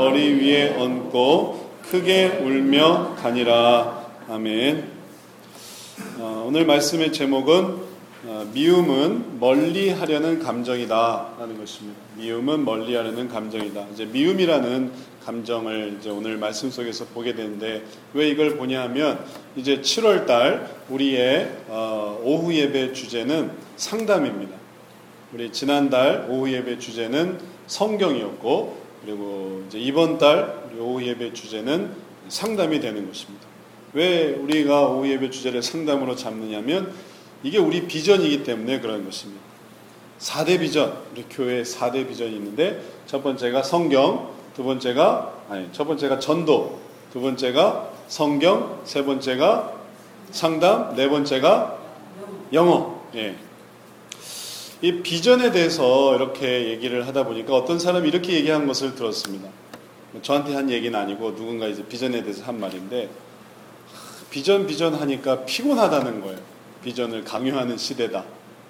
머리 위에 얹고 크게 울며 가니라. 아멘. 오늘 말씀의 제목은 미움은 멀리하려는 감정이다 라는 것입니다. 미움은 멀리하려는 감정이다. 이제 미움이라는 감정을 이제 오늘 말씀 속에서 보게 되는데, 왜 이걸 보냐 하면 이제 7월 달 우리의 오후 예배 주제는 상담입니다. 우리 지난달 오후 예배 주제는 성경이었고, 그리고 이제 이번 달 우리 오후 예배 주제는 상담이 되는 것입니다. 왜 우리가 오후 예배 주제를 상담으로 잡느냐면 이게 우리 비전이기 때문에 그런 것입니다. 4대 비전, 우리 교회에 4대 비전이 있는데, 첫 번째가 성경, 첫 번째가 전도, 두 번째가 성경, 세 번째가 상담, 네 번째가 영어. 예. 이 비전에 대해서 이렇게 얘기를 하다 보니까 어떤 사람이 이렇게 얘기한 것을 들었습니다. 저한테 한 얘기는 아니고 누군가 이제 비전에 대해서 한 말인데, 비전 하니까 피곤하다는 거예요. 비전을 강요하는 시대다.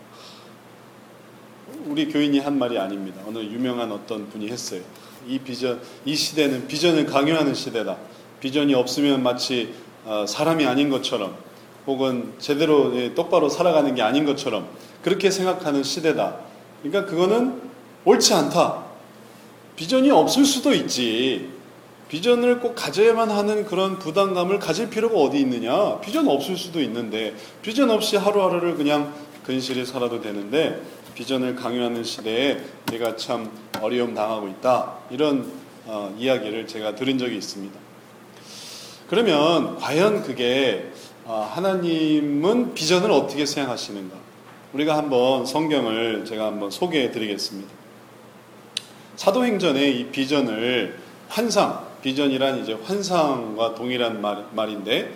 우리 교인이 한 말이 아닙니다. 어느 유명한 어떤 분이 했어요. 이 시대는 비전을 강요하는 시대다. 비전이 없으면 마치 사람이 아닌 것처럼, 혹은 제대로 똑바로 살아가는 게 아닌 것처럼 그렇게 생각하는 시대다. 그러니까 그거는 옳지 않다. 비전이 없을 수도 있지. 비전을 꼭 가져야만 하는 그런 부담감을 가질 필요가 어디 있느냐. 비전 없을 수도 있는데, 비전 없이 하루하루를 그냥 근실히 살아도 되는데, 비전을 강요하는 시대에 우리가 참 어려움 당하고 있다. 이런 이야기를 제가 들은 적이 있습니다. 그러면 과연 그게 하나님은 비전을 어떻게 생각하시는가? 우리가 한번 성경을 제가 한번 소개해 드리겠습니다. 사도행전의 이 비전을 비전이란 이제 환상과 동일한 말인데,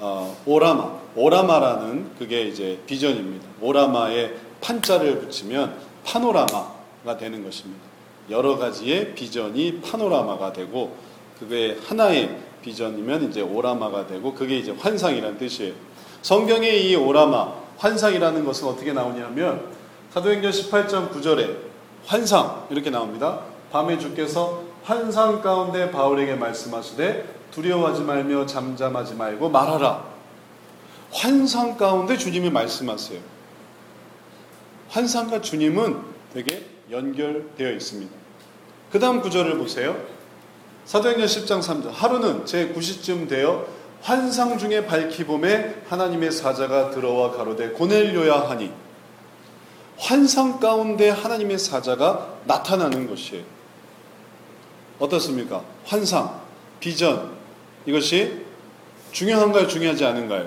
오라마라는 그게 이제 비전입니다. 오라마에 판자를 붙이면 파노라마가 되는 것입니다. 여러 가지의 비전이 파노라마가 되고, 그게 하나의 비전이면 이제 오라마가 되고, 그게 이제 환상이라는 뜻이에요. 성경의 이 오라마, 환상이라는 것은 어떻게 나오냐면, 사도행전 18장 9절에 환상 이렇게 나옵니다. 밤에 주께서 환상 가운데 바울에게 말씀하시되 두려워하지 말며 잠잠하지 말고 말하라. 환상 가운데 주님이 말씀하세요. 환상과 주님은 되게 연결되어 있습니다. 그 다음 구절을 보세요. 사도행전 10장 3절. 하루는 제 9시쯤 되어 환상 중에 밝히 봄에 하나님의 사자가 들어와 가로되 고넬료야 하니, 환상 가운데 하나님의 사자가 나타나는 것이에요. 어떻습니까? 환상, 비전, 이것이 중요한가요? 중요하지 않은가요?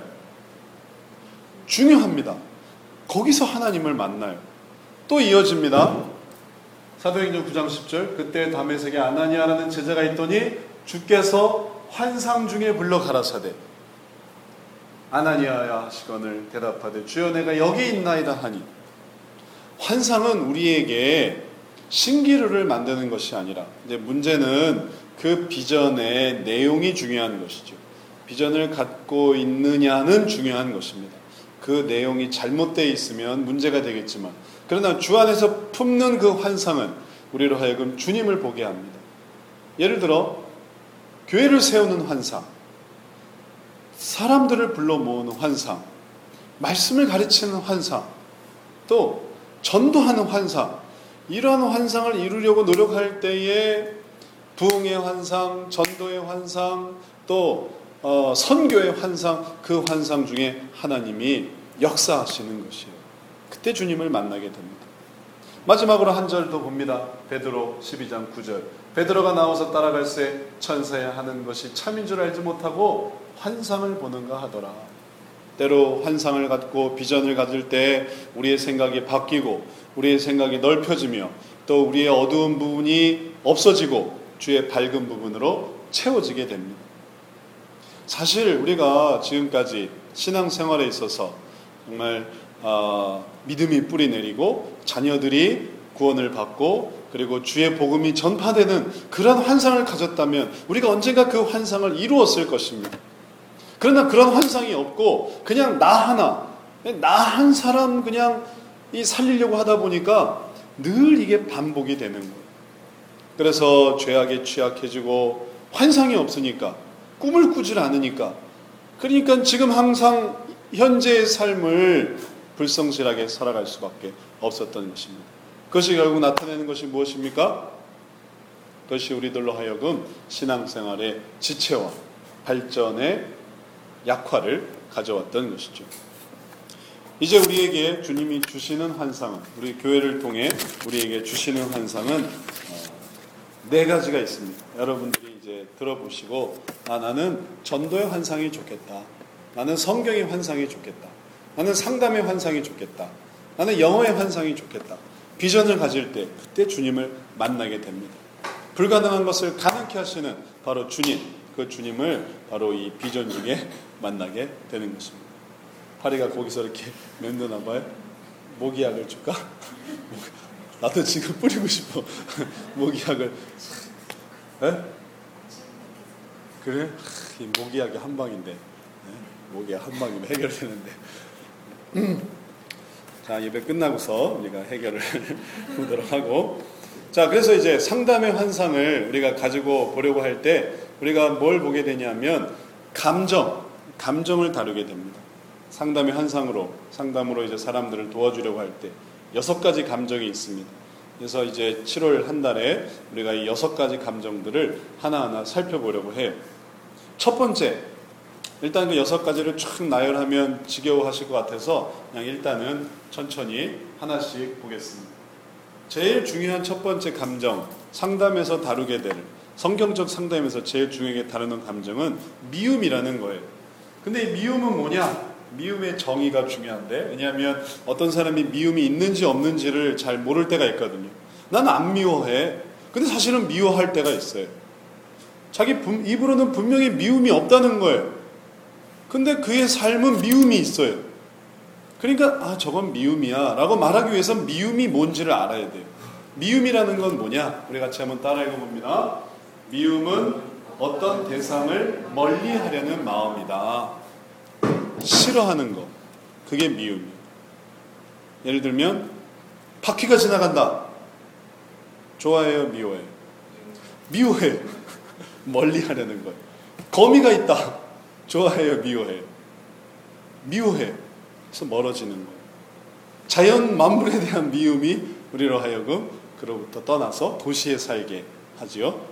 중요합니다. 거기서 하나님을 만나요. 또 이어집니다. 사도행전 9장 10절. 그때 다메섹에 아나니아라는 제자가 있더니 주께서 환상 중에 불러 가라사대 아나니아야 하시거늘 대답하되 주여 내가 여기 있나이다 하니, 환상은 우리에게 신기루를 만드는 것이 아니라, 이제 문제는 그 비전의 내용이 중요한 것이죠. 비전을 갖고 있느냐는 중요한 것입니다. 그 내용이 잘못되어 있으면 문제가 되겠지만, 그러나 주 안에서 품는 그 환상은 우리로 하여금 주님을 보게 합니다. 예를 들어 교회를 세우는 환상, 사람들을 불러 모으는 환상, 말씀을 가르치는 환상, 또 전도하는 환상, 이러한 환상을 이루려고 노력할 때에 부흥의 환상, 전도의 환상, 또 선교의 환상, 그 환상 중에 하나님이 역사하시는 것이에요. 그때 주님을 만나게 됩니다. 마지막으로 한 절 더 봅니다. 베드로 12장 9절. 베드로가 나와서 따라갈새 천사야 하는 것이 참인 줄 알지 못하고 환상을 보는가 하더라. 때로 환상을 갖고 비전을 가질 때 우리의 생각이 바뀌고 우리의 생각이 넓혀지며 또 우리의 어두운 부분이 없어지고 주의 밝은 부분으로 채워지게 됩니다. 사실 우리가 지금까지 신앙생활에 있어서 정말 믿음이 뿌리 내리고 자녀들이 구원을 받고 그리고 주의 복음이 전파되는 그런 환상을 가졌다면 우리가 언젠가 그 환상을 이루었을 것입니다. 그러나 그런 환상이 없고 그냥 나 한 사람 그냥 살리려고 하다 보니까 늘 이게 반복이 되는 거예요. 그래서 죄악에 취약해지고 환상이 없으니까, 꿈을 꾸질 않으니까, 그러니까 지금 항상 현재의 삶을 불성실하게 살아갈 수밖에 없었던 것입니다. 그것이 결국 나타내는 것이 무엇입니까? 그것이 우리들로 하여금 신앙생활의 지체와 발전의 약화를 가져왔던 것이죠. 이제 우리에게 주님이 주시는 환상은, 우리 교회를 통해 우리에게 주시는 환상은 네 가지가 있습니다. 여러분들이 이제 들어보시고, 나는 전도의 환상이 좋겠다, 나는 성경의 환상이 좋겠다, 나는 상담의 환상이 좋겠다, 나는 영어의 환상이 좋겠다, 비전을 가질 때 그때 주님을 만나게 됩니다. 불가능한 것을 가능케 하시는 바로 주님, 그 주님을 바로 이 비전 중에 만나게 되는 것입니다. 파리가 거기서 이렇게 맴도나 봐요. 모기약을 줄까? 나도 지금 뿌리고 싶어. 모기약을. 에? 그래? 이 모기약이 한 방인데. 네? 모기약 한 방이면 해결되는데. 자, 예배 끝나고서 우리가 해결을 보도록 하고. 자, 그래서 이제 상담의 환상을 우리가 가지고 보려고 할 때 우리가 뭘 보게 되냐면 감정을 다루게 됩니다. 상담의 상담으로 이제 사람들을 도와주려고 할 때 6가지 감정이 있습니다. 그래서 이제 7월 한 달에 우리가 이 6가지 감정들을 하나하나 살펴보려고 해요. 첫 번째, 일단 그 6가지를 쭉 나열하면 지겨워하실 것 같아서 그냥 일단은 천천히 하나씩 보겠습니다. 제일 중요한 첫 번째 감정, 상담에서 다루게 될, 성경적 상담에서 제일 중요하게 다루는 감정은 미움이라는 거예요. 근데 이 미움은 뭐냐? 미움의 정의가 중요한데, 왜냐하면 어떤 사람이 미움이 있는지 없는지를 잘 모를 때가 있거든요. 나는 안 미워해. 근데 사실은 미워할 때가 있어요. 자기 입으로는 분명히 미움이 없다는 거예요. 근데 그의 삶은 미움이 있어요. 그러니까 저건 미움이야 라고 말하기 위해선 미움이 뭔지를 알아야 돼요. 미움이라는 건 뭐냐? 우리 같이 한번 따라 읽어봅니다. 미움은 어떤 대상을 멀리하려는 마음이다. 싫어하는 거, 그게 미움이에요. 예를 들면 바퀴가 지나간다. 좋아해요, 미워해요? 미워해요. 멀리하려는 거예요. 거미가 있다. 좋아해요, 미워해요? 미워해요. 그래서 멀어지는 거예요. 자연 만물에 대한 미움이 우리로 하여금 그로부터 떠나서 도시에 살게 하지요.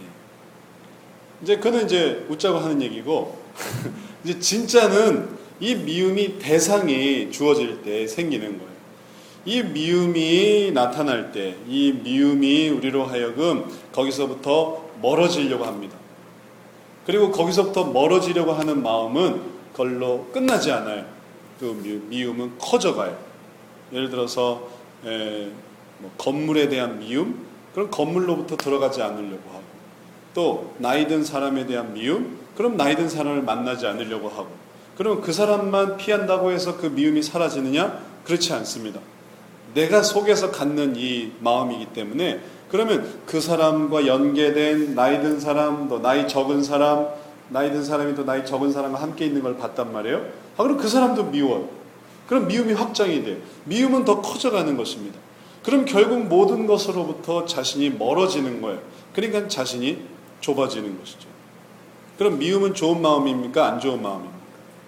이제 그는 이제 웃자고 하는 얘기고 이제 진짜는 이 미움이 대상이 주어질 때 생기는 거예요. 이 미움이 나타날 때, 이 미움이 우리로 하여금 거기서부터 멀어지려고 합니다. 그리고 거기서부터 멀어지려고 하는 마음은 그걸로 끝나지 않아요. 그 미움은 커져가요. 예를 들어서 건물에 대한 미움, 그럼 건물로부터 들어가지 않으려고 하고, 또 나이 든 사람에 대한 미움, 그럼 나이 든 사람을 만나지 않으려고 하고, 그러면 그 사람만 피한다고 해서 그 미움이 사라지느냐? 그렇지 않습니다. 내가 속에서 갖는 이 마음이기 때문에, 그러면 그 사람과 연계된 나이 든 사람, 또 나이 적은 사람, 나이 든 사람이 또 나이 적은 사람과 함께 있는 걸 봤단 말이에요. 그럼 그 사람도 미워요. 그럼 미움이 확장이 돼요. 미움은 더 커져가는 것입니다. 그럼 결국 모든 것으로부터 자신이 멀어지는 거예요. 그러니까 자신이 좁아지는 것이죠. 그럼 미움은 좋은 마음입니까? 안 좋은 마음입니까?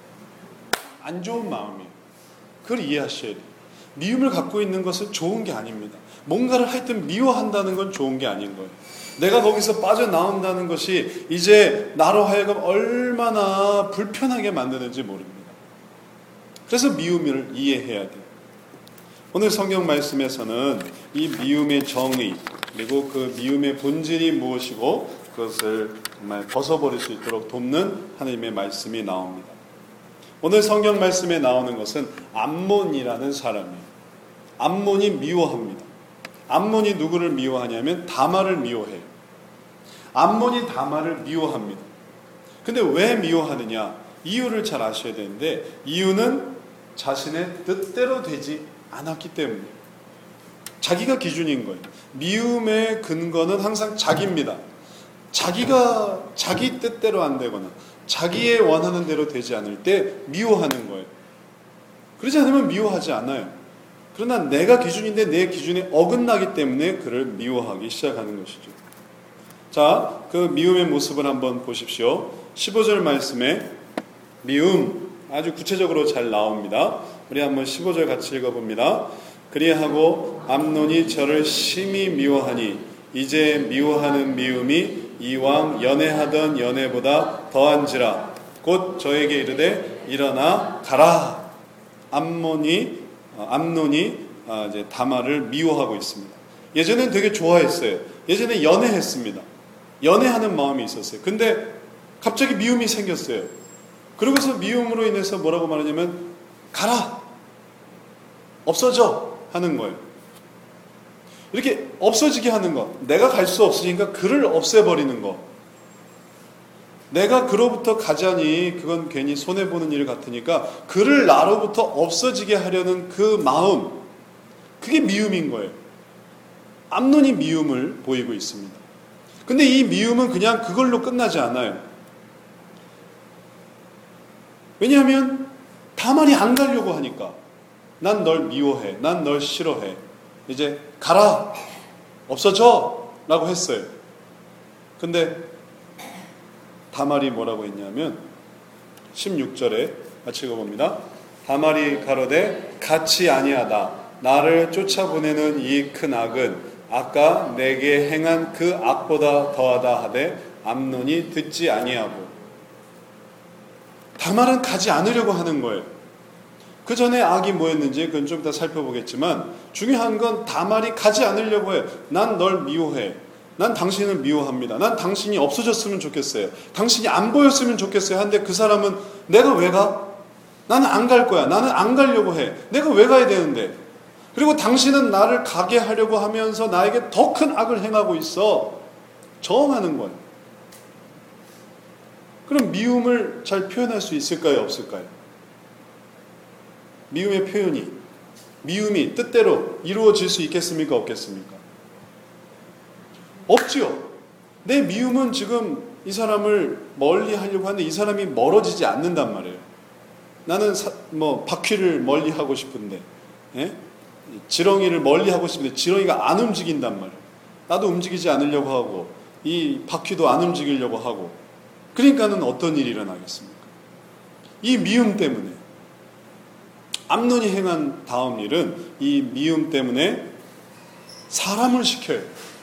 안 좋은 마음이에요. 그걸 이해하셔야 돼요. 미움을 갖고 있는 것은 좋은 게 아닙니다. 뭔가를 하여튼 미워한다는 건 좋은 게 아닌 거예요. 내가 거기서 빠져나온다는 것이 이제 나로 하여금 얼마나 불편하게 만드는지 모릅니다. 그래서 미움을 이해해야 돼요. 오늘 성경 말씀에서는 이 미움의 정의, 그리고 그 미움의 본질이 무엇이고 그것을 정말 벗어버릴 수 있도록 돕는 하나님의 말씀이 나옵니다. 오늘 성경 말씀에 나오는 것은 암몬이라는 사람이에요. 암몬이 미워합니다. 암몬이 누구를 미워하냐면 다말을 미워해요. 암몬이 다말을 미워합니다. 근데 왜 미워하느냐? 이유를 잘 아셔야 되는데, 이유는 자신의 뜻대로 되지 않았기 때문에, 자기가 기준인 거예요. 미움의 근거는 항상 자기입니다. 자기가 자기 뜻대로 안 되거나 자기의 원하는 대로 되지 않을 때 미워하는 거예요. 그러지 않으면 미워하지 않아요. 그러나 내가 기준인데 내 기준에 어긋나기 때문에 그를 미워하기 시작하는 것이죠. 자, 그 미움의 모습을 한번 보십시오. 15절 말씀에 미움 아주 구체적으로 잘 나옵니다. 우리 한번 15절 같이 읽어봅니다. 그리하고 암논이 저를 심히 미워하니 이제 미워하는 미움이 이왕 연애하던 연애보다 더한지라 곧 저에게 이르되 일어나 가라. 암논이 이제 다말을 미워하고 있습니다. 예전엔 되게 좋아했어요. 예전에 연애했습니다. 연애하는 마음이 있었어요. 근데 갑자기 미움이 생겼어요. 그러고서 미움으로 인해서 뭐라고 말하냐면 가라, 없어져 하는 거예요. 이렇게 없어지게 하는 거. 내가 갈 수 없으니까 그를 없애버리는 거. 내가 그로부터 가자니 그건 괜히 손해보는 일 같으니까 그를 나로부터 없어지게 하려는 그 마음, 그게 미움인 거예요. 암논이 미움을 보이고 있습니다. 근데 이 미움은 그냥 그걸로 끝나지 않아요. 왜냐하면 다말이 안 가려고 하니까. 난 널 미워해. 난 널 싫어해. 이제 가라. 없어져. 라고 했어요. 근데 다말이 뭐라고 했냐면 16절에 같이 읽어봅니다. 다말이 가로되 같이 아니하다. 나를 쫓아보내는 이 큰 악은 아까 내게 행한 그 악보다 더하다 하되 암논이 듣지 아니하고. 다말은 가지 않으려고 하는 거예요. 그 전에 악이 뭐였는지 그건 좀 이따 살펴보겠지만 중요한 건 다말이 가지 않으려고 해요. 난 널 미워해. 난 당신을 미워합니다. 난 당신이 없어졌으면 좋겠어요. 당신이 안 보였으면 좋겠어요. 한데 그 사람은 내가 왜 가? 나는 안 갈 거야. 나는 안 가려고 해. 내가 왜 가야 되는데? 그리고 당신은 나를 가게 하려고 하면서 나에게 더 큰 악을 행하고 있어. 저항하는 거예요. 그럼 미움을 잘 표현할 수 있을까요? 없을까요? 미움의 표현이, 미움이 뜻대로 이루어질 수 있겠습니까? 없겠습니까? 없지요. 내 미움은 지금 이 사람을 멀리 하려고 하는데 이 사람이 멀어지지 않는단 말이에요. 나는 바퀴를 멀리 하고 싶은데, 예? 지렁이를 멀리 하고 싶은데 지렁이가 안 움직인단 말이에요. 나도 움직이지 않으려고 하고 이 바퀴도 안 움직이려고 하고. 그러니까는 어떤 일이 일어나겠습니까? 이 미움 때문에. 암논이 행한 다음 일은 이 미움 때문에 사람을 시켜요.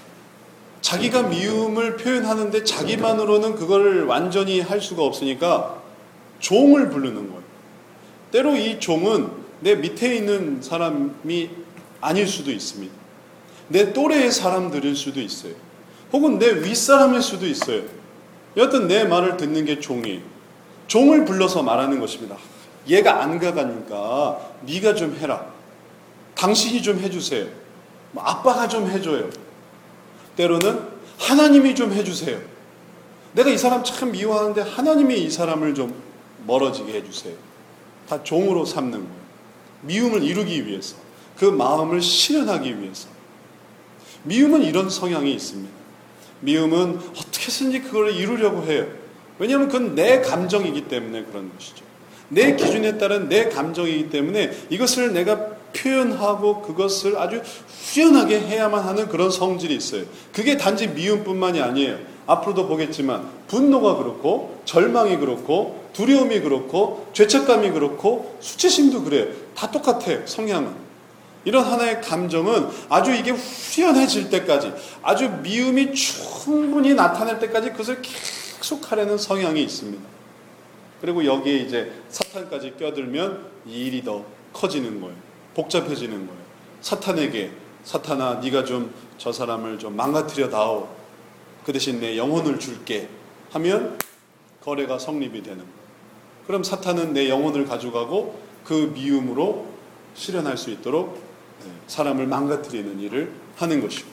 자기가 미움을 표현하는데 자기만으로는 그걸 완전히 할 수가 없으니까 종을 부르는 거예요. 때로 이 종은 내 밑에 있는 사람이 아닐 수도 있습니다. 내 또래의 사람들일 수도 있어요. 혹은 내 윗사람일 수도 있어요. 여하튼 내 말을 듣는 게 종이에요. 종을 불러서 말하는 것입니다. 얘가 안 가가니까 네가 좀 해라. 당신이 좀 해주세요. 아빠가 좀 해줘요. 때로는 하나님이 좀 해주세요. 내가 이 사람 참 미워하는데 하나님이 이 사람을 좀 멀어지게 해주세요. 다 종으로 삼는 거예요. 미움을 이루기 위해서. 그 마음을 실현하기 위해서. 미움은 이런 성향이 있습니다. 미움은 어떻게 해서든지 그걸 이루려고 해요. 왜냐하면 그건 내 감정이기 때문에 그런 것이죠. 내 기준에 따른 내 감정이기 때문에 이것을 내가 표현하고 그것을 아주 후련하게 해야만 하는 그런 성질이 있어요. 그게 단지 미움뿐만이 아니에요. 앞으로도 보겠지만 분노가 그렇고 절망이 그렇고 두려움이 그렇고 죄책감이 그렇고 수치심도 그래요. 다 똑같아요. 성향은. 이런 하나의 감정은 아주 이게 후련해질 때까지, 아주 미움이 충분히 나타날 때까지 그것을 계속 하려는 성향이 있습니다. 그리고 여기에 이제 사탄까지 껴들면 이 일이 더 커지는 거예요. 복잡해지는 거예요. 사탄에게 사탄아 네가 좀 저 사람을 좀 망가뜨려 다오. 그 대신 내 영혼을 줄게 하면 거래가 성립이 되는 거예요. 그럼 사탄은 내 영혼을 가져가고 그 미움으로 실현할 수 있도록 사람을 망가뜨리는 일을 하는 것이고.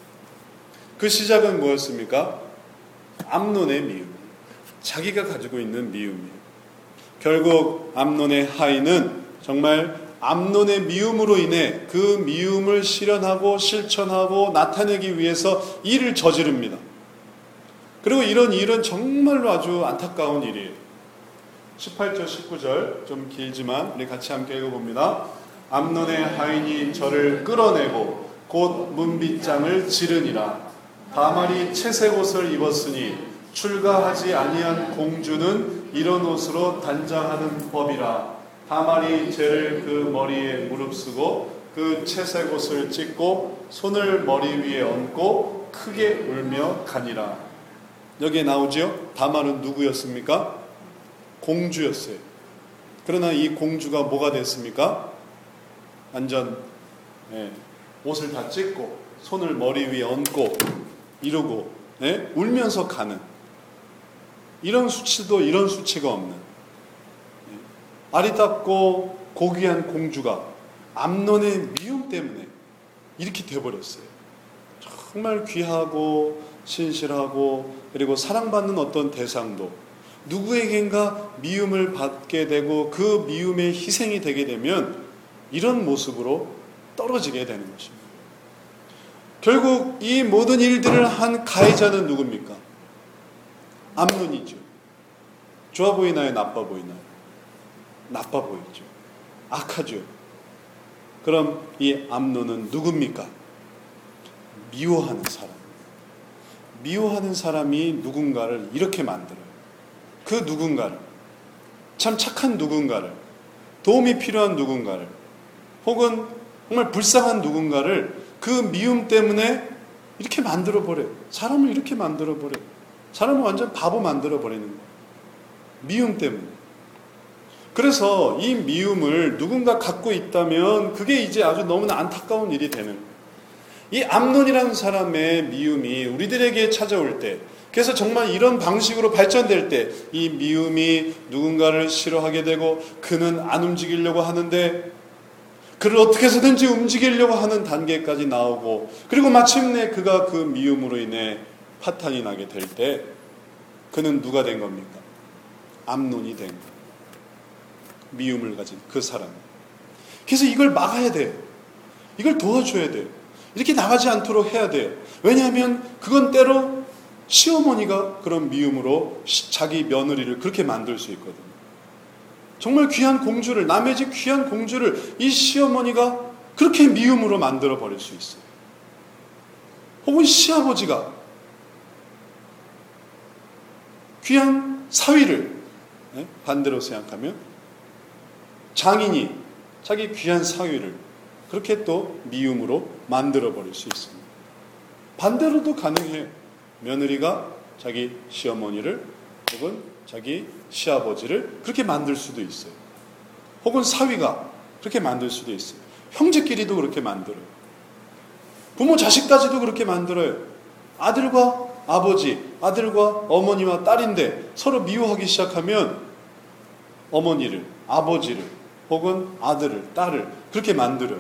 그 시작은 뭐였습니까? 암논의 미움. 자기가 가지고 있는 미움이에요. 결국 암논의 하인은 정말 암논의 미움으로 인해 그 미움을 실현하고 실천하고 나타내기 위해서 일을 저지릅니다. 그리고 이런 일은 정말로 아주 안타까운 일이에요. 18절 19절 좀 길지만 우리 같이 함께 읽어봅니다. 암논의 하인이 저를 끌어내고 곧 문빗장을 지르니라. 다말이 채색 옷을 입었으니 출가하지 아니한 공주는 이런 옷으로 단장하는 법이라. 다말이 죄를 그 머리에 무릅쓰고 그 채색 옷을 찢고 손을 머리 위에 얹고 크게 울며 가니라. 여기에 나오죠? 다말은 누구였습니까? 공주였어요. 그러나 이 공주가 뭐가 됐습니까? 완전 옷을 다 찢고 손을 머리 위에 얹고 이러고 울면서 가는, 이런 수치도 이런 수치가 없는 아리답고 고귀한 공주가 암논의 미움 때문에 이렇게 돼버렸어요. 정말 귀하고 신실하고 그리고 사랑받는 어떤 대상도 누구에겐가 미움을 받게 되고 그 미움의 희생이 되게 되면 이런 모습으로 떨어지게 되는 것입니다. 결국 이 모든 일들을 한 가해자는 누굽니까? 암논이죠. 좋아 보이나요? 나빠 보이나요? 나빠 보이죠. 악하죠. 그럼 이 암논은 누굽니까? 미워하는 사람. 미워하는 사람이 누군가를 이렇게 만들어요. 그 누군가를, 참 착한 누군가를, 도움이 필요한 누군가를, 혹은 정말 불쌍한 누군가를 그 미움 때문에 이렇게 만들어버려요. 사람을 이렇게 만들어버려요. 사람을 완전 바보 만들어버리는 거예요. 미움 때문에. 그래서 이 미움을 누군가 갖고 있다면 그게 이제 아주 너무나 안타까운 일이 되는 거예요. 이 암논이라는 사람의 미움이 우리들에게 찾아올 때, 그래서 정말 이런 방식으로 발전될 때 이 미움이 누군가를 싫어하게 되고 그는 안 움직이려고 하는데 그를 어떻게 해서든지 움직이려고 하는 단계까지 나오고, 그리고 마침내 그가 그 미움으로 인해 파탄이 나게 될 때 그는 누가 된 겁니까? 암논이 된 거예요. 미움을 가진 그 사람. 그래서 이걸 막아야 돼요. 이걸 도와줘야 돼요. 이렇게 나가지 않도록 해야 돼요. 왜냐하면 그건 때로 시어머니가 그런 미움으로 자기 며느리를 그렇게 만들 수 있거든요. 정말 귀한 공주를, 남의 집 귀한 공주를 이 시어머니가 그렇게 미움으로 만들어 버릴 수 있어요. 혹은 시아버지가 귀한 사위를, 반대로 생각하면 장인이 자기 귀한 사위를 그렇게 또 미움으로 만들어 버릴 수 있습니다. 반대로도 가능해요. 며느리가 자기 시어머니를 혹은 자기 시아버지를 그렇게 만들 수도 있어요. 혹은 사위가 그렇게 만들 수도 있어요. 형제끼리도 그렇게 만들어요. 부모 자식까지도 그렇게 만들어요. 아들과 아버지, 아들과 어머니와 딸인데 서로 미워하기 시작하면 어머니를, 아버지를 혹은 아들을, 딸을 그렇게 만들어요.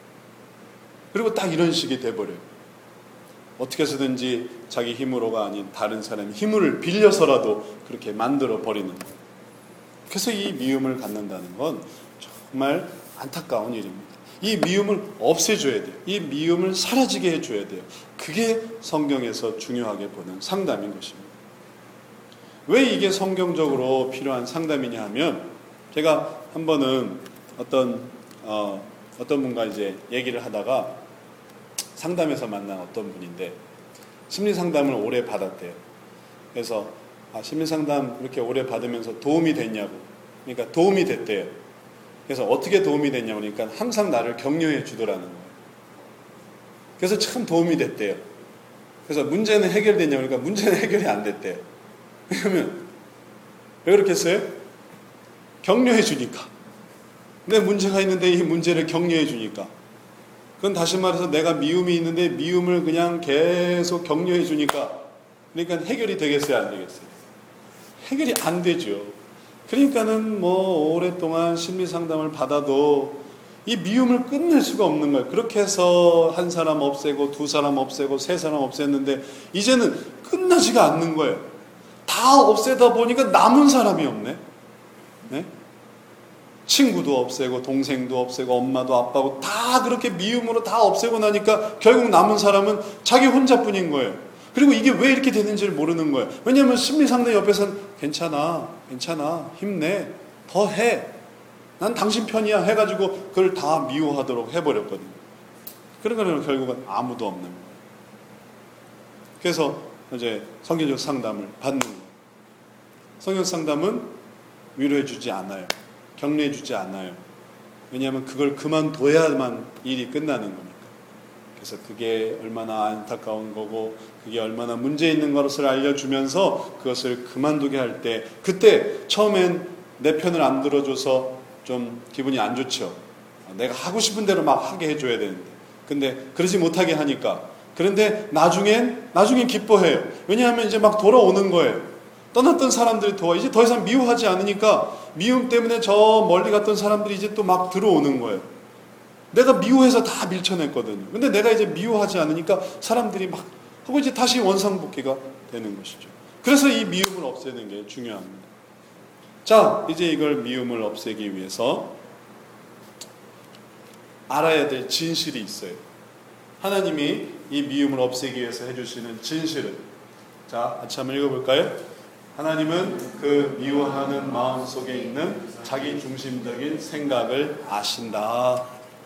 그리고 딱 이런 식이 돼버려요. 어떻게 해서든지 자기 힘으로가 아닌 다른 사람의 힘을 빌려서라도 그렇게 만들어 버리는 거예요. 그래서 이 미움을 갖는다는 건 정말 안타까운 일입니다. 이 미움을 없애줘야 돼요. 이 미움을 사라지게 해줘야 돼요. 그게 성경에서 중요하게 보는 상담인 것입니다. 왜 이게 성경적으로 필요한 상담이냐 하면, 제가 한 번은 어떤 분과 이제 얘기를 하다가 상담에서 만난 어떤 분인데 심리 상담을 오래 받았대요. 그래서 심리 상담 이렇게 오래 받으면서 도움이 됐냐고. 그러니까 도움이 됐대요. 그래서 어떻게 도움이 됐냐고 그러니까 항상 나를 격려해 주더라는 거예요. 그래서 참 도움이 됐대요. 그래서 문제는 해결됐냐고 그러니까 문제는 해결이 안 됐대요. 그러면 왜 그렇게 했어요? 격려해 주니까. 내 문제가 있는데 이 문제를 격려해 주니까. 그건 다시 말해서 내가 미움이 있는데 미움을 그냥 계속 격려해 주니까, 그러니까 해결이 되겠어요, 안 되겠어요? 해결이 안 되죠. 그러니까는 뭐 오랫동안 심리 상담을 받아도 이 미움을 끝낼 수가 없는 거예요. 그렇게 해서 한 사람 없애고 두 사람 없애고 세 사람 없앴는데 이제는 끝나지가 않는 거예요. 다 없애다 보니까 남은 사람이 없네. 네? 친구도 없애고 동생도 없애고 엄마도 아빠고 다 그렇게 미움으로 다 없애고 나니까 결국 남은 사람은 자기 혼자뿐인 거예요. 그리고 이게 왜 이렇게 되는지를 모르는 거예요. 왜냐하면 심리상담 옆에서는 괜찮아 힘내 더 해, 난 당신 편이야 해가지고 그걸 다 미워하도록 해버렸거든요. 그러니까 결국은 아무도 없는 거예요. 그래서 이제 성경적 상담을 받는 거예요. 성경적 상담은 위로해주지 않아요. 격려해주지 않아요. 왜냐하면 그걸 그만둬야만 일이 끝나는 거니까. 그래서 그게 얼마나 안타까운 거고 그게 얼마나 문제 있는 것을 알려주면서 그것을 그만두게 할 때, 그때 처음엔 내 편을 안 들어줘서 좀 기분이 안 좋죠. 내가 하고 싶은 대로 막 하게 해줘야 되는데, 근데 그러지 못하게 하니까. 그런데 나중엔 기뻐해요. 왜냐하면 이제 막 돌아오는 거예요. 떠났던 사람들이 이제 더 이상 미워하지 않으니까, 미움 때문에 저 멀리 갔던 사람들이 이제 또 막 들어오는 거예요. 내가 미워해서 다 밀쳐냈거든요. 근데 내가 이제 미워하지 않으니까 사람들이 막 하고 이제 다시 원상복귀가 되는 것이죠. 그래서 이 미움을 없애는 게 중요합니다. 자, 이제 이걸 미움을 없애기 위해서 알아야 될 진실이 있어요. 하나님이 이 미움을 없애기 위해서 해주시는 진실은, 자, 같이 한번 읽어볼까요? 하나님은 그 미워하는 마음 속에 있는 자기 중심적인 생각을 아신다.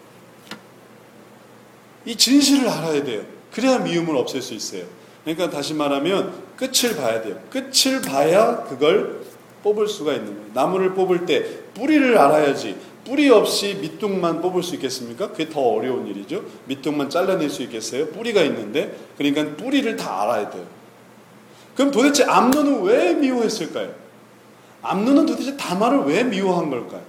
이 진실을 알아야 돼요. 그래야 미움을 없앨 수 있어요. 그러니까 다시 말하면 끝을 봐야 돼요. 끝을 봐야 그걸 뽑을 수가 있는 거예요. 나무를 뽑을 때 뿌리를 알아야지, 뿌리 없이 밑둥만 뽑을 수 있겠습니까? 그게 더 어려운 일이죠. 밑둥만 잘라낼 수 있겠어요? 뿌리가 있는데. 그러니까 뿌리를 다 알아야 돼요. 그럼 도대체 암논은 왜 미워했을까요? 암논은 도대체 다말을 왜 미워한 걸까요?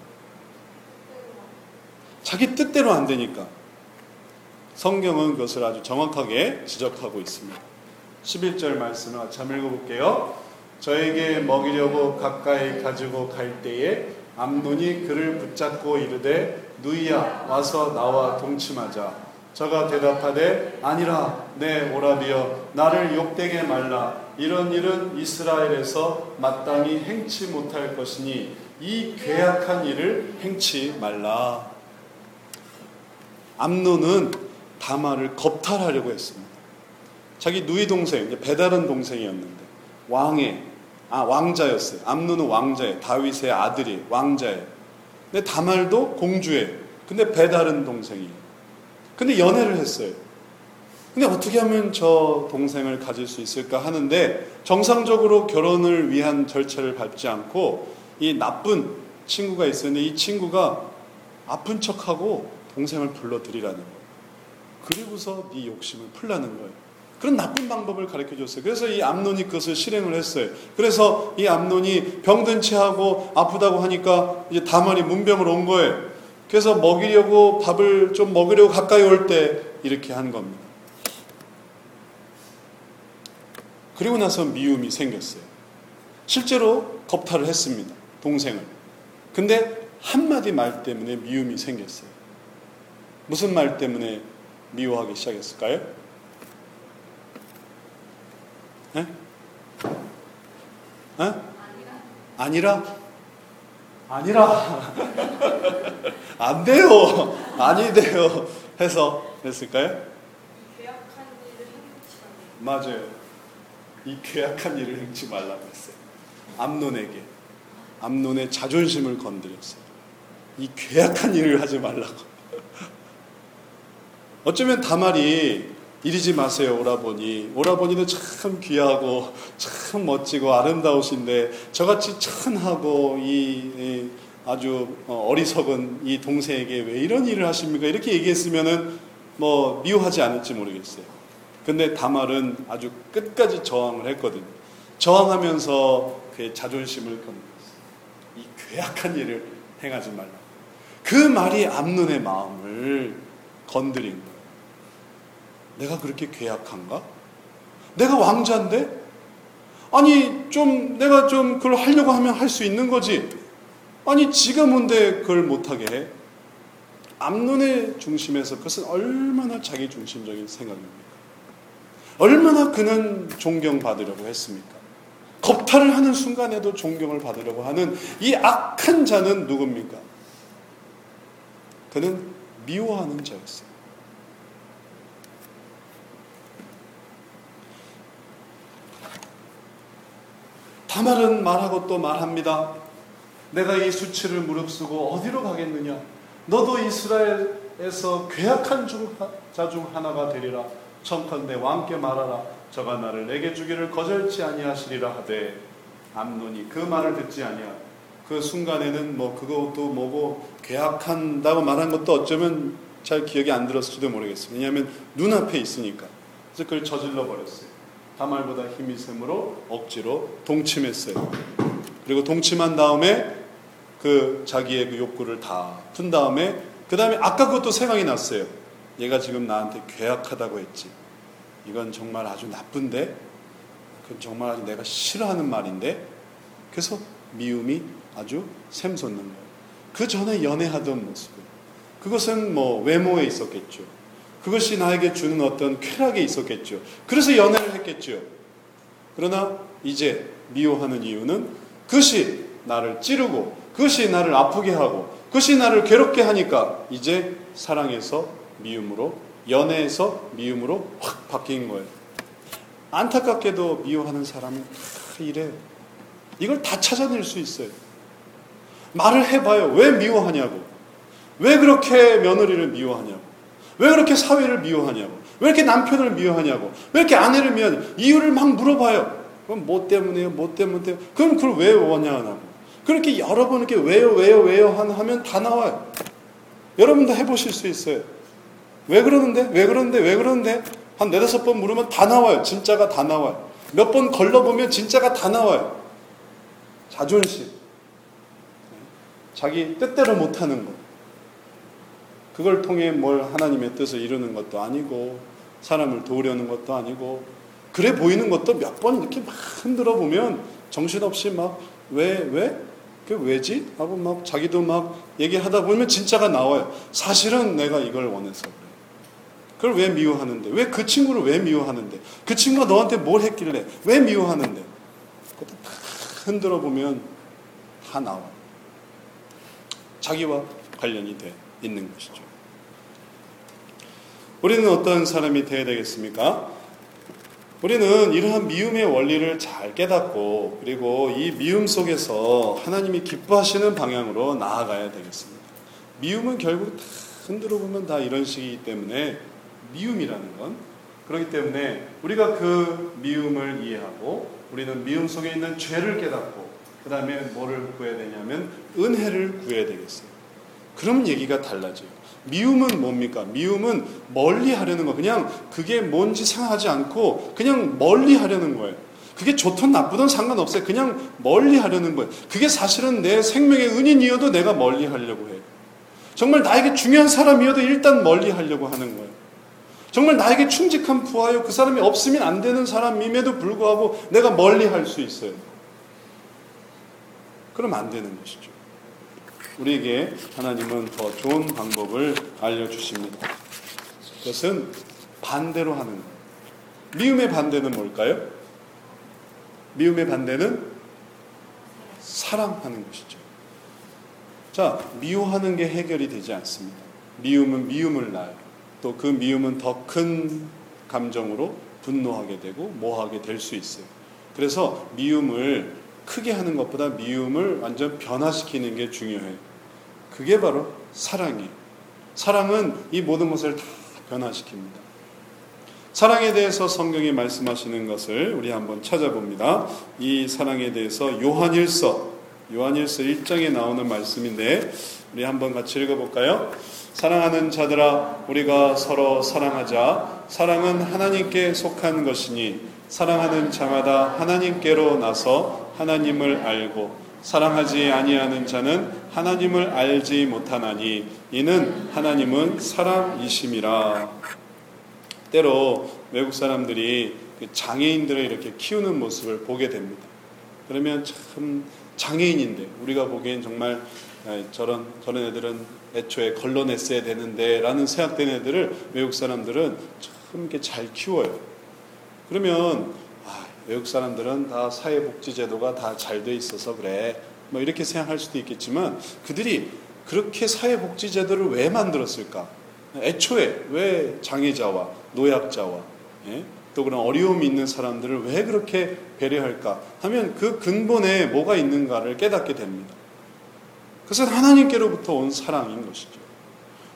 자기 뜻대로 안 되니까. 성경은 그것을 아주 정확하게 지적하고 있습니다. 11절 말씀을 같이 한번 읽어볼게요. 저에게 먹이려고 가까이 가지고 갈 때에 암논이 그를 붙잡고 이르되 누이야 와서 나와 동침하자. 저가 대답하되 아니라 내 오라비여 나를 욕되게 말라. 이런 일은 이스라엘에서 마땅히 행치 못할 것이니 이 괴악한 일을 행치 말라. 암논은 다말을 겁탈하려고 했습니다. 자기 누이 동생, 배다른 동생이었는데 왕자였어요. 암논은 왕자예요. 다윗의 아들이 왕자예요. 근데 다말도 공주예요. 근데 배다른 동생이에요. 근데 연애를 했어요. 근데 어떻게 하면 저 동생을 가질 수 있을까 하는데, 정상적으로 결혼을 위한 절차를 밟지 않고 이 나쁜 친구가 있었는데, 이 친구가 아픈 척하고 동생을 불러들이라는 거예요. 그리고서 네 욕심을 풀라는 거예요. 그런 나쁜 방법을 가르쳐줬어요. 그래서 이 암논이 그것을 실행을 했어요. 그래서 이 암논이 병든 채 하고 아프다고 하니까 이제 다말이 문병을 온 거예요. 그래서 밥을 좀 먹이려고 가까이 올 때 이렇게 한 겁니다. 그리고 나서 미움이 생겼어요. 실제로 겁탈을 했습니다. 동생을. 근데 한마디 말 때문에 미움이 생겼어요. 무슨 말 때문에 미워하기 시작했을까요? 에? 에? 아니라? 안 돼요. 아니돼요. 해서 했을까요? 괴악한 일을 행치 말라. 맞아요. 이 괴악한 일을 행치 말라고 했어요. 암논의 자존심을 건드렸어요. 이 괴악한 일을 하지 말라고. 어쩌면 다말이 이러지 마세요 오라버니도 참 귀하고 참 멋지고 아름다우신데 저같이 천하고 이 아주 어리석은 이 동생에게 왜 이런 일을 하십니까? 이렇게 얘기했으면은 뭐 미워하지 않을지 모르겠어요. 근데 다말은 아주 끝까지 저항을 했거든요. 저항하면서 그의 자존심을 건드렸어요. 이 괴악한 일을 행하지 말라. 그 말이 암논의 마음을 건드린 거예요. 내가 그렇게 괴악한가? 내가 왕자인데? 아니 내가 좀 그걸 하려고 하면 할 수 있는 거지. 아니 지가 뭔데 그걸 못하게 해? 암논의 중심에서 그것은 얼마나 자기 중심적인 생각입니까? 얼마나 그는 존경받으려고 했습니까? 겁탈을 하는 순간에도 존경을 받으려고 하는 이 악한 자는 누굽니까? 그는 미워하는 자였어요. 다말은 말하고 또 말합니다. 내가 이 수치를 무릅쓰고 어디로 가겠느냐? 너도 이스라엘에서 괴악한 자 중 하나가 되리라. 청컨대 왕께 말하라. 저가 나를 내게 주기를 거절치 아니하시리라 하되 암논이 그 말을 듣지 아니하. 그 순간에는 뭐 그것도 뭐고 계약한다고 말한 것도 어쩌면 잘 기억이 안 들었을지도 모르겠어요. 왜냐하면 눈앞에 있으니까. 그래서 그걸 저질러 버렸어요. 다말보다 힘이 셈으로 억지로 동침했어요. 그리고 동침한 다음에 그 자기의 그 욕구를 다 푼 다음에 그 다음에 아까 그것도 생각이 났어요. 얘가 지금 나한테 계약하다고 했지. 이건 정말 아주 나쁜데, 그건 정말 아주 내가 싫어하는 말인데. 그래서 미움이 아주 샘솟는 거예요. 그 전에 연애하던 모습, 그것은 뭐 외모에 있었겠죠. 그것이 나에게 주는 어떤 쾌락에 있었겠죠. 그래서 연애를 했겠죠. 그러나 이제 미워하는 이유는 그것이 나를 찌르고 그것이 나를 아프게 하고 그것이 나를 괴롭게 하니까 이제 사랑에서 미움으로, 연애에서 미움으로 확 바뀐 거예요. 안타깝게도 미워하는 사람은 다 이래요. 이걸 다 찾아낼 수 있어요. 말을 해봐요. 왜 미워하냐고. 왜 그렇게 며느리를 미워하냐고. 왜 그렇게 사회를 미워하냐고. 왜 이렇게 남편을 미워하냐고. 왜 이렇게 아내를 미워하냐고. 이유를 막 물어봐요. 그럼 뭐 때문에요? 뭐 때문에요? 그럼 그걸 왜 원하냐고. 그렇게 여러 번 이렇게 왜요 하면 다 나와요. 여러분도 해보실 수 있어요. 왜 그러는데? 왜 그러는데? 왜 그러는데? 한 4-5번 물으면 다 나와요. 진짜가 다 나와요. 몇 번 걸러보면 진짜가 다 나와요. 자존심. 자기 뜻대로 못하는 것. 그걸 통해 뭘 하나님의 뜻을 이루는 것도 아니고 사람을 도우려는 것도 아니고 그래 보이는 것도 몇 번 이렇게 막 흔들어 보면 정신없이 막 왜? 그게 왜지? 하고 막 자기도 막 얘기하다 보면 진짜가 나와요. 사실은 내가 이걸 원해서 그래. 그걸 왜 미워하는데? 왜 그 친구를 왜 미워하는데? 그 친구가 너한테 뭘 했길래 왜 미워하는데? 그것도 다 흔들어 보면 다 나와요. 자기와 관련이 돼 있는 것이죠. 우리는 어떤 사람이 되어야 되겠습니까? 우리는 이러한 미움의 원리를 잘 깨닫고 그리고 이 미움 속에서 하나님이 기뻐하시는 방향으로 나아가야 되겠습니다. 미움은 결국 다 흔들어 보면 다 이런 식이기 때문에 미움이라는 건 그렇기 때문에 우리가 그 미움을 이해하고 우리는 미움 속에 있는 죄를 깨닫고 그 다음에 뭐를 구해야 되냐면 은혜를 구해야 되겠어요. 그럼 얘기가 달라져요. 미움은 뭡니까? 미움은 멀리 하려는 거. 그냥 그게 뭔지 생각하지 않고 그냥 멀리 하려는 거예요. 그게 좋든 나쁘든 상관없어요. 그냥 멀리 하려는 거예요. 그게 사실은 내 생명의 은인이어도 내가 멀리 하려고 해요. 정말 나에게 중요한 사람이어도 일단 멀리 하려고 하는 거예요. 정말 나에게 충직한 부하여 그 사람이 없으면 안 되는 사람임에도 불구하고 내가 멀리 할 수 있어요. 그럼 안 되는 것이죠. 우리에게 하나님은 더 좋은 방법을 알려주십니다. 그것은 반대로 하는 거예요. 미움의 반대는 뭘까요? 미움의 반대는 사랑하는 것이죠. 자, 미워하는 게 해결이 되지 않습니다. 미움은 미움을 낳아요. 또 그 미움은 더 큰 감정으로 분노하게 되고 모하게 될 수 있어요. 그래서 미움을 크게 하는 것보다 미움을 완전 변화시키는 게 중요해요. 그게 바로 사랑이에요. 사랑은 이 모든 것을 다 변화시킵니다. 사랑에 대해서 성경이 말씀하시는 것을 우리 한번 찾아봅니다. 이 사랑에 대해서 요한일서 1장에 나오는 말씀인데 우리 한번 같이 읽어볼까요? 사랑하는 자들아 우리가 서로 사랑하자. 사랑은 하나님께 속한 것이니 사랑하는 자마다 하나님께로 나서 하나님을 알고 사랑하지 아니하는 자는 하나님을 알지 못하나니 이는 하나님은 사랑이심이라. 때로 외국 사람들이 장애인들을 이렇게 키우는 모습을 보게 됩니다. 그러면 참 장애인인데 우리가 보기엔 정말 저런 애들은 애초에 걸러냈어야 되는데 라는 생각되는 애들을 외국 사람들은 참 이렇게 잘 키워요. 그러면 외국 사람들은 다 사회복지제도가 다 잘 돼 있어서 그래 뭐 이렇게 생각할 수도 있겠지만 그들이 그렇게 사회복지제도를 왜 만들었을까? 애초에 왜 장애자와 노약자와 또 그런 어려움이 있는 사람들을 왜 그렇게 배려할까 하면 그 근본에 뭐가 있는가를 깨닫게 됩니다. 그것은 하나님께로부터 온 사랑인 것이죠.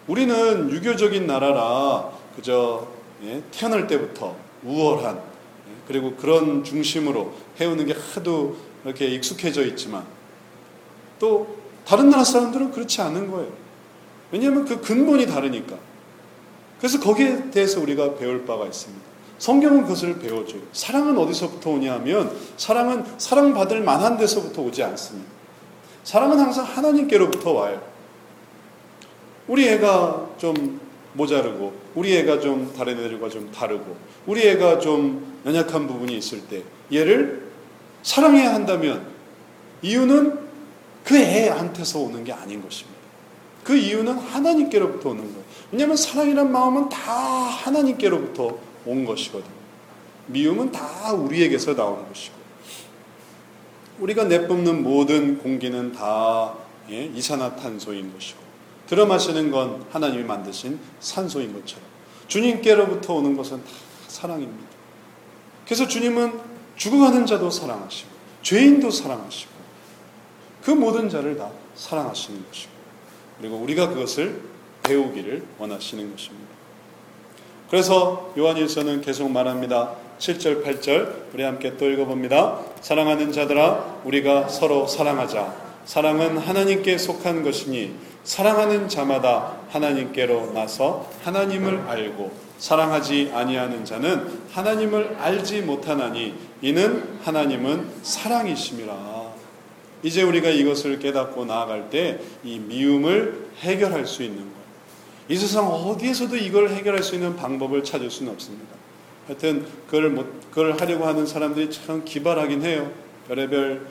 우리는 유교적인 나라라 그저 태어날 때부터 우월한 그리고 그런 중심으로 해오는 게 하도 이렇게 익숙해져 있지만 또 다른 나라 사람들은 그렇지 않은 거예요. 왜냐하면 그 근본이 다르니까. 그래서 거기에 대해서 우리가 배울 바가 있습니다. 성경은 그것을 배워줘요. 사랑은 어디서부터 오냐 하면 사랑은 사랑받을 만한 데서부터 오지 않습니다. 사랑은 항상 하나님께로부터 와요. 우리 애가 좀 모자르고 우리 애가 좀 다른 애들과 좀 다르고 우리 애가 좀 연약한 부분이 있을 때 얘를 사랑해야 한다면 이유는 그 애한테서 오는 게 아닌 것입니다. 그 이유는 하나님께로부터 오는 거예요. 왜냐하면 사랑이란 마음은 다 하나님께로부터 온 것이거든요. 미움은 다 우리에게서 나오는 것이고 우리가 내뿜는 모든 공기는 다 이산화탄소인 것이고 들어 마시는 건 하나님이 만드신 산소인 것처럼 주님께로부터 오는 것은 다 사랑입니다. 그래서 주님은 죽어가는 자도 사랑하시고 죄인도 사랑하시고 그 모든 자를 다 사랑하시는 것이고 그리고 우리가 그것을 배우기를 원하시는 것입니다. 그래서 요한일서는 계속 말합니다. 7절 8절 우리 함께 또 읽어봅니다. 사랑하는 자들아 우리가 서로 사랑하자. 사랑은 하나님께 속한 것이니 사랑하는 자마다 하나님께로 나서 하나님을 알고 사랑하지 아니하는 자는 하나님을 알지 못하나니 이는 하나님은 사랑이심이라. 이제 우리가 이것을 깨닫고 나아갈 때 이 미움을 해결할 수 있는 거예요. 이 세상 어디에서도 이걸 해결할 수 있는 방법을 찾을 수는 없습니다. 하여튼 그걸 하려고 하는 사람들이 참 기발하긴 해요. 별의별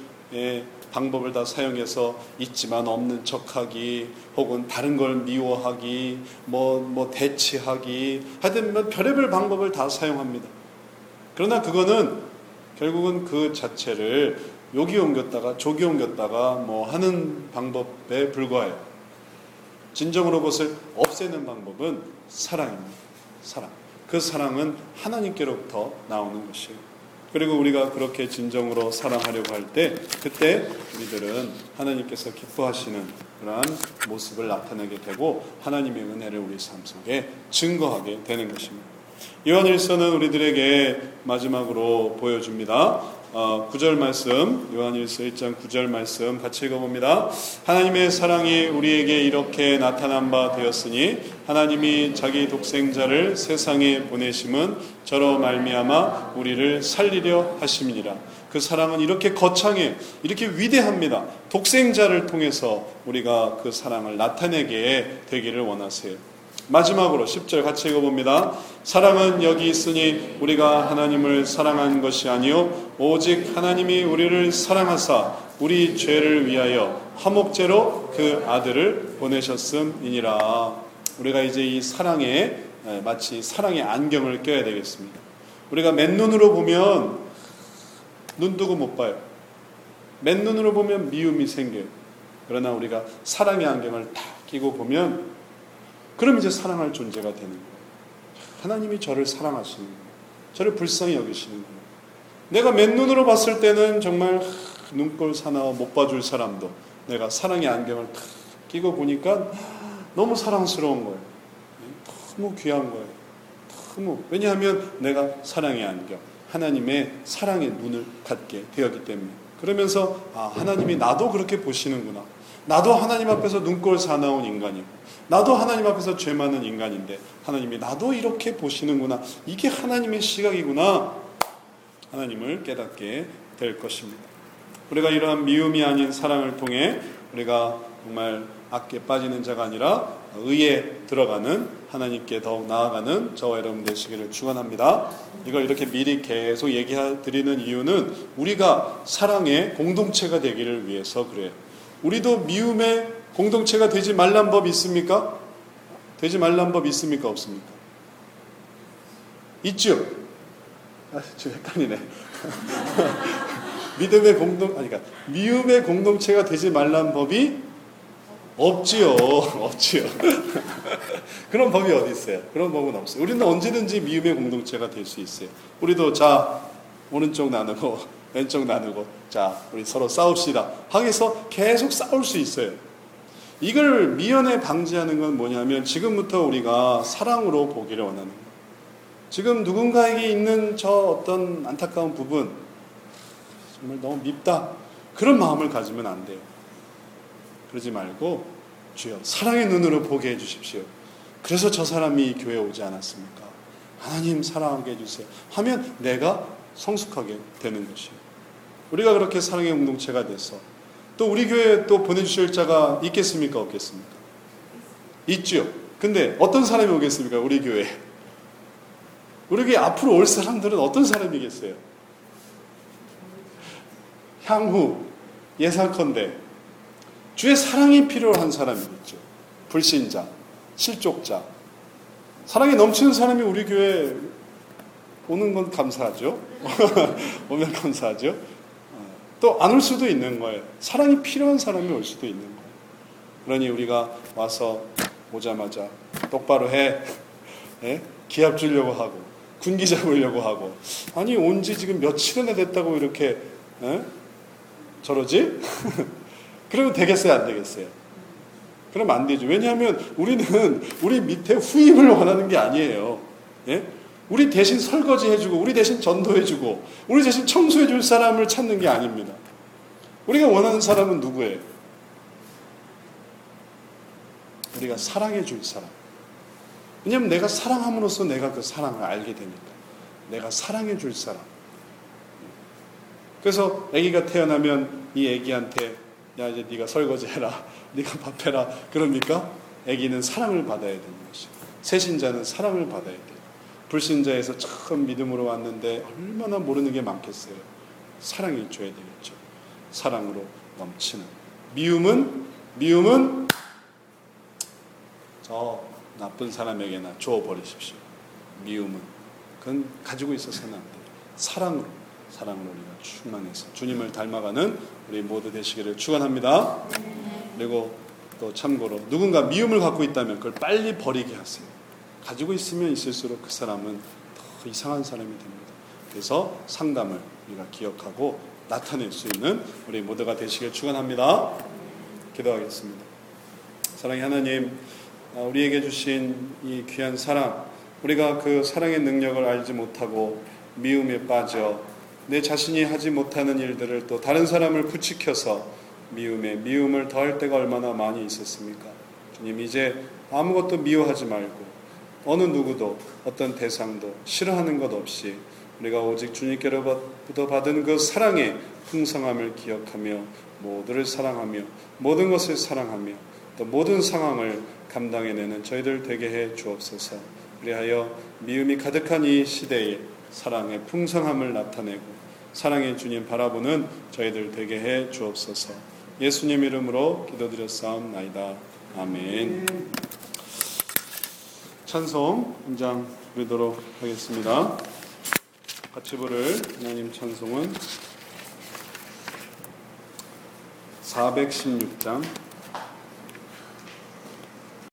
방법을 다 사용해서 있지만 없는 척하기 혹은 다른 걸 미워하기 뭐 대치하기 하여튼 뭐 별의별 방법을 다 사용합니다. 그러나 그거는 결국은 그 자체를 여기 옮겼다가 저기 옮겼다가 뭐 하는 방법에 불과해요. 진정으로 그것을 없애는 방법은 사랑입니다. 사랑. 그 사랑은 하나님께로부터 나오는 것이에요. 그리고 우리가 그렇게 진정으로 사랑하려고 할 때 그때 우리들은 하나님께서 기뻐하시는 그러한 모습을 나타내게 되고 하나님의 은혜를 우리 삶 속에 증거하게 되는 것입니다. 요한일서는 우리들에게 마지막으로 보여줍니다. 9절 말씀, 요한일서 1장 9절 말씀 같이 읽어봅니다. 하나님의 사랑이 우리에게 이렇게 나타난 바 되었으니 하나님이 자기 독생자를 세상에 보내심은 저로 말미암아 우리를 살리려 하심이니라. 그 사랑은 이렇게 거창해, 이렇게 위대합니다. 독생자를 통해서 우리가 그 사랑을 나타내게 되기를 원하세요. 마지막으로 10절 같이 읽어봅니다. 사랑은 여기 있으니 우리가 하나님을 사랑한 것이 아니요 오직 하나님이 우리를 사랑하사 우리 죄를 위하여 화목제로 그 아들을 보내셨음이니라. 우리가 이제 이 사랑에 마치 사랑의 안경을 껴야 되겠습니다. 우리가 맨눈으로 보면 눈 뜨고 못 봐요. 맨눈으로 보면 미움이 생겨요. 그러나 우리가 사랑의 안경을 딱 끼고 보면 그럼 이제 사랑할 존재가 되는 거예요. 하나님이 저를 사랑하시는 거예요. 저를 불쌍히 여기시는 거예요. 내가 맨눈으로 봤을 때는 정말 눈꼴 사나워 못 봐줄 사람도 내가 사랑의 안경을 탁 끼고 보니까 너무 사랑스러운 거예요. 너무 귀한 거예요. 너무. 왜냐하면 내가 사랑의 안경, 하나님의 사랑의 눈을 갖게 되었기 때문에. 그러면서 하나님이 나도 그렇게 보시는구나. 나도 하나님 앞에서 눈꼴 사나운 인간이고 나도 하나님 앞에서 죄 많은 인간인데 하나님이 나도 이렇게 보시는구나. 이게 하나님의 시각이구나. 하나님을 깨닫게 될 것입니다. 우리가 이러한 미움이 아닌 사랑을 통해 우리가 정말 악에 빠지는 자가 아니라 의에 들어가는 하나님께 더욱 나아가는 저와 여러분 되시기를 축원합니다. 이걸 이렇게 미리 계속 얘기해드리는 이유는 우리가 사랑의 공동체가 되기를 위해서 그래요. 우리도 미움의 공동체가 되지 말란 법 있습니까? 되지 말란 법 있습니까? 없습니까? 있죠? 좀 헷갈리네. 그러니까 미움의 공동체가 되지 말란 법이 없지요. 없지요. 그런 법이 어디 있어요? 그런 법은 없어요. 우리는 언제든지 미움의 공동체가 될 수 있어요. 우리도 오른쪽 나누고 왼쪽 나누고 우리 서로 싸웁시다 하면서 계속 싸울 수 있어요. 이걸 미연에 방지하는 건 뭐냐면 지금부터 우리가 사랑으로 보기를 원하는 거예요. 지금 누군가에게 있는 저 어떤 안타까운 부분, 정말 너무 밉다. 그런 마음을 가지면 안 돼요. 그러지 말고 주여 사랑의 눈으로 보게 해주십시오. 그래서 저 사람이 이 교회에 오지 않았습니까? 하나님 사랑하게 해주세요. 하면 내가 성숙하게 되는 것이에요. 우리가 그렇게 사랑의 공동체가 돼서 또 우리 교회에 또 보내주실 자가 있겠습니까? 없겠습니까? 있죠. 근데 어떤 사람이 오겠습니까? 우리 교회에. 우리 교회 앞으로 올 사람들은 어떤 사람이겠어요? 향후 예상컨대 주의 사랑이 필요한 사람이겠죠. 불신자, 실족자, 사랑이 넘치는 사람이 우리 교회에 오는 건 감사하죠. 오면 감사하죠. 또 안 올 수도 있는 거예요. 사랑이 필요한 사람이 올 수도 있는 거예요. 그러니 우리가 와서 오자마자 똑바로 해. 예? 기합 주려고 하고 군기 잡으려고 하고 아니 온 지 지금 며칠이나 됐다고 이렇게 저러지? 그러면 되겠어요? 안 되겠어요? 그러면 안 되죠. 왜냐하면 우리는 우리 밑에 후임을 원하는 게 아니에요. 예? 우리 대신 설거지 해주고 우리 대신 전도해주고 우리 대신 청소해줄 사람을 찾는 게 아닙니다. 우리가 원하는 사람은 누구예요? 우리가 사랑해줄 사람. 왜냐하면 내가 사랑함으로써 내가 그 사랑을 알게 되니까. 내가 사랑해줄 사람. 그래서 아기가 태어나면 이 아기한테 야 이제 네가 설거지해라. 네가 밥해라. 그럽니까? 아기는 사랑을 받아야 되는 것이에요. 새신자는 사랑을 받아야 돼요. 불신자에서 처음 믿음으로 왔는데 얼마나 모르는 게 많겠어요. 사랑이 줘야 되겠죠. 사랑으로 넘치는. 미움은 저 나쁜 사람에게나 줘버리십시오. 미움은. 그건 가지고 있어서는 안 돼요. 사랑으로 우리가 충만해서 주님을 닮아가는 우리 모두 되시기를 축원합니다. 그리고 또 참고로 누군가 미움을 갖고 있다면 그걸 빨리 버리게 하세요. 가지고 있으면 있을수록 그 사람은 더 이상한 사람이 됩니다. 그래서 상담을 우리가 기억하고 나타낼 수 있는 우리 모두가 되시길 축원합니다. 기도하겠습니다. 사랑의 하나님, 우리에게 주신 이 귀한 사랑, 우리가 그 사랑의 능력을 알지 못하고 미움에 빠져 내 자신이 하지 못하는 일들을 또 다른 사람을 부추겨서 미움을 더할 때가 얼마나 많이 있었습니까? 주님, 이제 아무것도 미워하지 말고 어느 누구도 어떤 대상도 싫어하는 것 없이 우리가 오직 주님께로부터 받은 그 사랑의 풍성함을 기억하며 모두를 사랑하며 모든 것을 사랑하며 또 모든 상황을 감당해내는 저희들 되게 해 주옵소서. 그리하여 미움이 가득한 이 시대에 사랑의 풍성함을 나타내고 사랑의 주님 바라보는 저희들 되게 해 주옵소서. 예수님 이름으로 기도드렸사옵나이다. 아멘. 찬송 한 장 부르도록 하겠습니다. 같이 부를 하나님 찬송은 416장